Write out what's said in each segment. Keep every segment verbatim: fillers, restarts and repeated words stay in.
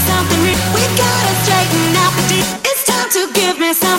something real. We gotta straighten out the deep. It's time to give me some.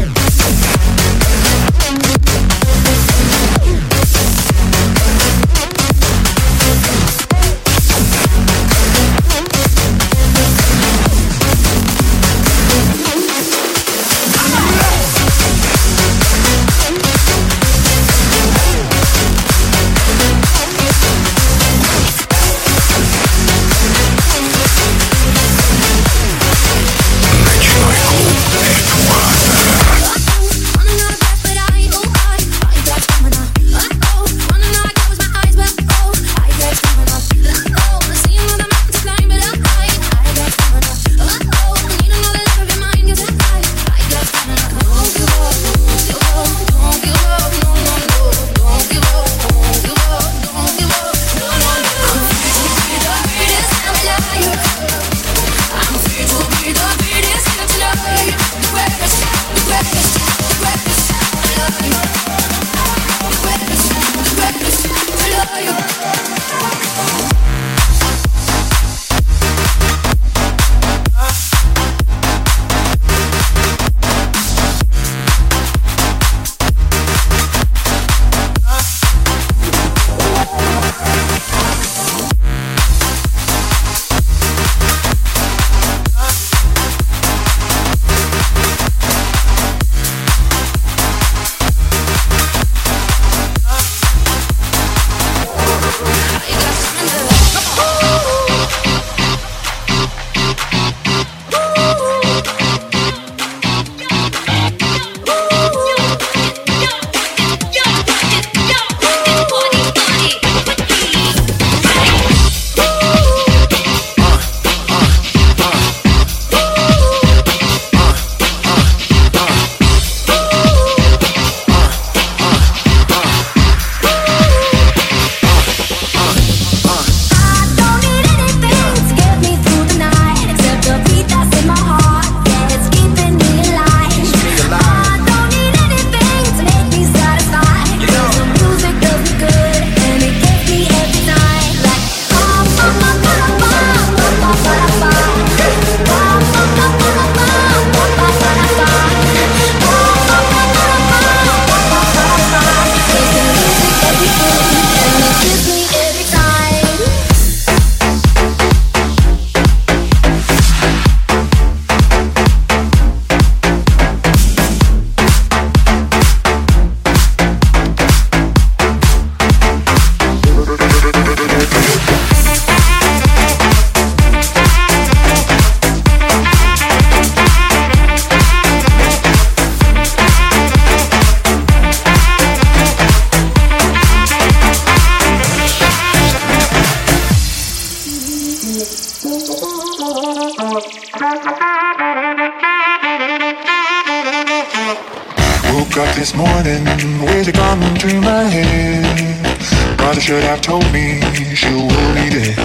Woke up this morning, where's it gone through my head? Brother should have told me she will be dead.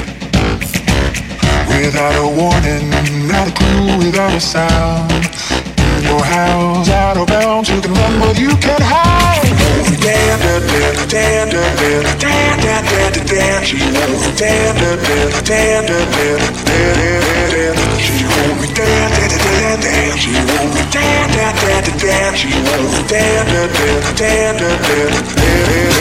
Without a warning, not a clue, without a sound. In your house, out of bounds, you can run but you can't hide. Dan, dan, dan, dan, dan, dan, dan, dan, dan, dan. She won't me dan, dan, dan, dan, dan, dan, dan, dan, dan. She won't me dan, dan, dan, dan, dan. She won't me dan, dan, dan, dan, dan. She won't me dan, dan, dan, dan, dan, dan, dan.